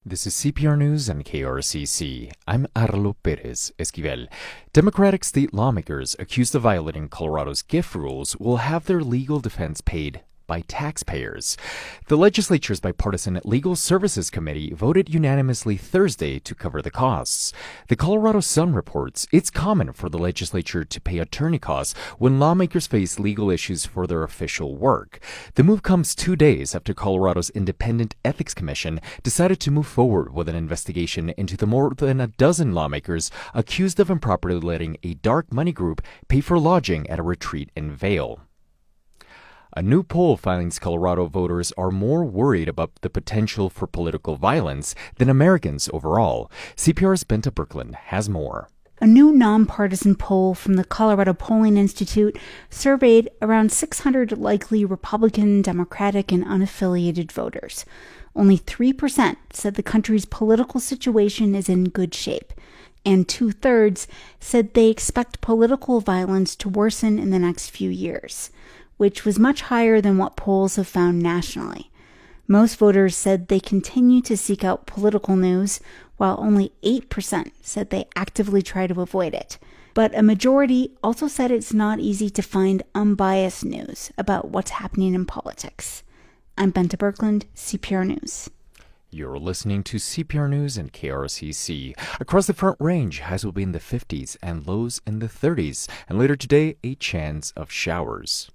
This is CPR News and KRCC. I'm Arlo Perez Esquivel. Democratic state lawmakers accused of violating Colorado's gift rules will have their legal defense paid by taxpayers. The legislature's bipartisan Legal Services Committee voted unanimously Thursday to cover the costs. The Colorado Sun reports it's common for the legislature to pay attorney costs when lawmakers face legal issues for their official work. The move comes 2 days after Colorado's Independent Ethics Commission decided to move forward with an investigation into the more than a dozen lawmakers accused of improperly letting a dark money group pay for lodging at a retreat in Vail. A new poll finds Colorado voters are more worried about the potential for political violence than Americans overall. CPR's Benta Birkeland has more. A new nonpartisan poll from the Colorado Polling Institute surveyed around 600 likely Republican, Democratic, and unaffiliated voters. Only 3% said the country's political situation is in good shape, and 2/3 said they expect political violence to worsen in the next few years, which was much higher than what polls have found nationally. Most voters said they continue to seek out political news, while only 8% said they actively try to avoid it. But a majority also said it's not easy to find unbiased news about what's happening in politics. I'm Benta Birkeland, CPR News. You're listening to CPR News and KRCC. Across the Front Range, highs will be in the 50s and lows in the 30s, and later today, a chance of showers.